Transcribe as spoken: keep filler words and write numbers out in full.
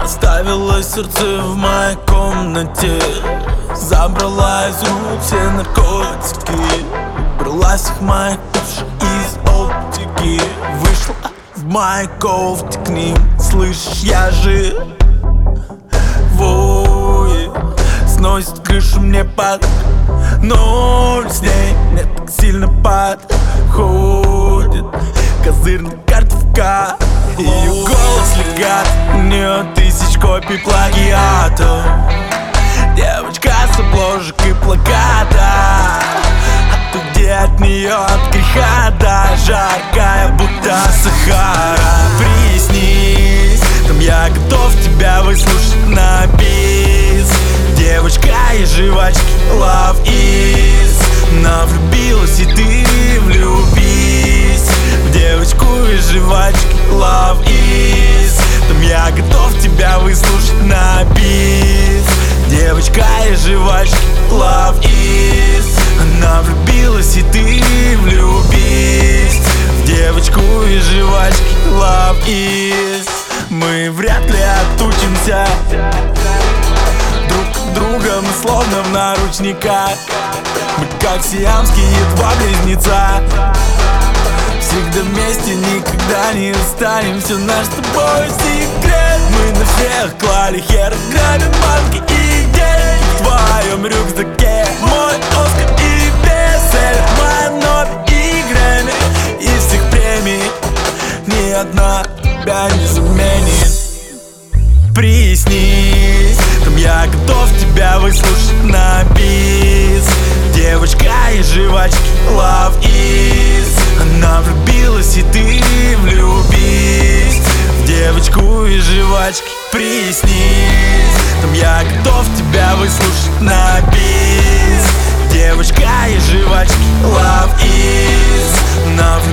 оставила сердце в моей комнате, забрала из рук все наркотики, убрала всех моих бывших из оптики. Вышла в моей кофте к ним, слышишь, я же воет, сносит крышу мне под ноль. С ней мне так сильно подходит козырная картовка. Ее голос легат, у нее тысяч копий плагиатов. Девочка с обложек и плаката, а ты где от нее, от греха до жаркая, будто Сахара. Приснись, там я готов тебя выслушать на бис. Девочка из жвачки Love Is, она влюбилась, и ты влюбись в девочку из жвачки Love Is. Там я готов тебя выслушать на бис. Девочка из жвачки Love Is, она влюбилась, и ты влюбись в девочку из жвачки Love Is. Мы вряд ли отучимся друг от друга, мы словно в наручниках. Мы как сиамские два близнеца, всегда вместе, никогда не останемся. Наш с тобой секрет. Мы на всех клали хер, грабим банки и деньги. В твоем рюкзаке мой Оскар и бестселлер, моя Нобель и Грэмми. Из всех премий ни одна тебя не заменит. Приснись, там я готов тебя выслушать на бис. Девочка из жвачки Love Is, она влюбилась, и ты влюбись в девочку из жвачки. Приснись, там я готов тебя выслушать на бис. Девочка из жвачки Love Is, она